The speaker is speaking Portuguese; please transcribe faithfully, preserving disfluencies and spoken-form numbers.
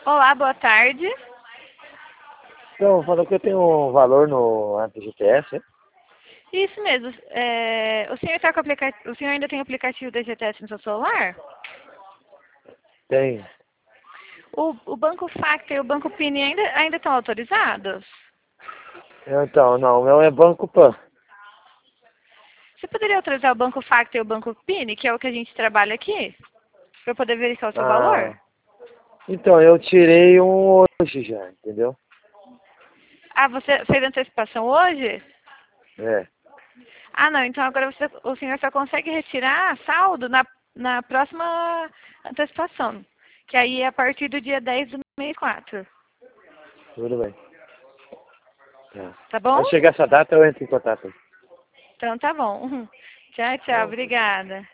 Olá, boa tarde. Então, falou que eu tenho um valor no F G T S, hein? Isso mesmo. É, o senhor tá com o aplicativo, o senhor ainda tem o aplicativo da G T S no seu celular? Tem. O, o Banco Factor e o Banco Pini ainda ainda estão autorizados? Então, não, o meu é Banco Pan. Você poderia autorizar o Banco Factor e o Banco Pini, que é o que a gente trabalha aqui, para eu poder verificar o seu valor? Ah, então, eu tirei um hoje já, entendeu? Ah, você fez antecipação hoje? É. Ah, não. Então agora você, o senhor só consegue retirar saldo na, na próxima antecipação, que aí é a partir do dia dez do mês quatro. Tudo bem. Tá. Tá bom? Quando chegar essa data, eu entro em contato. Então tá bom. Tchau, tchau. Tá, ok. Obrigada.